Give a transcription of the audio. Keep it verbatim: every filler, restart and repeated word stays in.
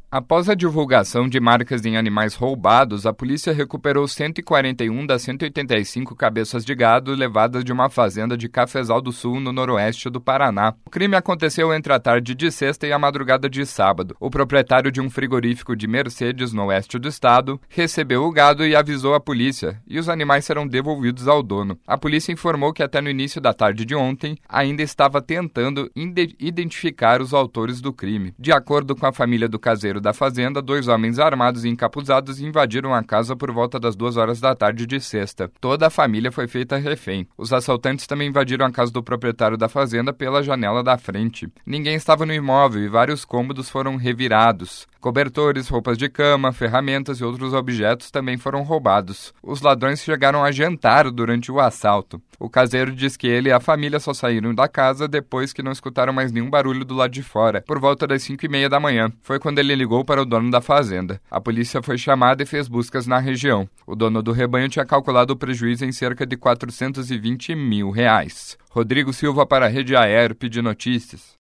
Após a divulgação de marcas em animais roubados, a polícia recuperou cento e quarenta e um das cento e oitenta e cinco cabeças de gado levadas de uma fazenda de Cafezal do Sul, no noroeste do Paraná. O crime aconteceu entre a tarde de sexta e a madrugada de sábado. O proprietário de um frigorífico de Mercedes, no oeste do estado, recebeu o gado e avisou a polícia, e os animais serão devolvidos ao dono. A polícia informou que até no início da tarde de ontem ainda estava tentando identificar os autores do crime. De acordo com a família do caseiro da fazenda, dois homens armados e encapuzados invadiram a casa por volta das duas horas da tarde de sexta. Toda a família foi feita refém. Os assaltantes também invadiram a casa do proprietário da fazenda pela janela da frente. Ninguém estava no imóvel e vários cômodos foram revirados. Cobertores, roupas de cama, ferramentas e outros objetos também foram roubados. Os ladrões chegaram a jantar durante o assalto. O caseiro diz que ele e a família só saíram da casa depois que não escutaram mais nenhum barulho do lado de fora, por volta das cinco e meia da manhã. Foi quando ele ligou para o dono da fazenda. A polícia foi chamada e fez buscas na região. O dono do rebanho tinha calculado o prejuízo em cerca de quatrocentos e vinte mil reais. Rodrigo Silva para a Rede Aerp de Notícias.